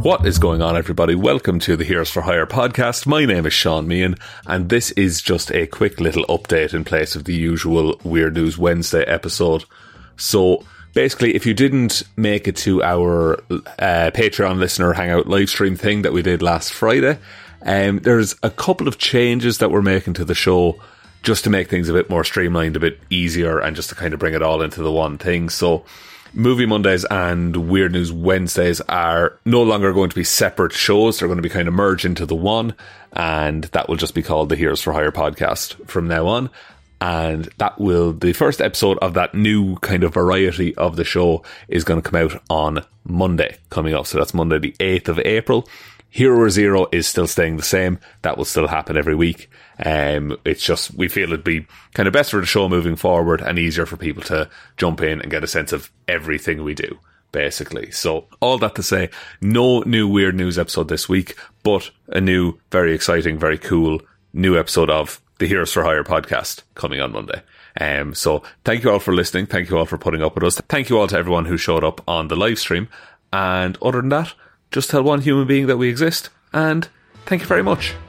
What is going on, everybody? Welcome to the Heroes for Hire podcast. My name is Sean Meehan, and this is just a quick little update in place of the usual Weird News Wednesday episode. So, basically, if you didn't make it to our Patreon listener hangout live stream thing that we did last Friday, there's a couple of changes that we're making to the show just to make things a bit more streamlined, a bit easier, and just to kind of bring it all into the one thing. So, Movie Mondays and Weird News Wednesdays are no longer going to be separate shows. They're going to be kind of merged into the one, and that will just be called the Heroes for Hire podcast from now on. And the first episode of that new kind of variety of the show is going to come out on Monday coming up. So that's Monday the 8th of April. Hero or Zero is still staying the same. That will still happen every week. It's just, we feel it'd be kind of best for the show moving forward and easier for people to jump in and get a sense of everything we do, basically. So all that to say, no new Weird News episode this week, but a new, very exciting, very cool new episode of the Heroes for Hire podcast coming on Monday. So thank you all for listening. Thank you all for putting up with us. Thank you all to everyone who showed up on the live stream. And other than that, just tell one human being that we exist. And thank you very much.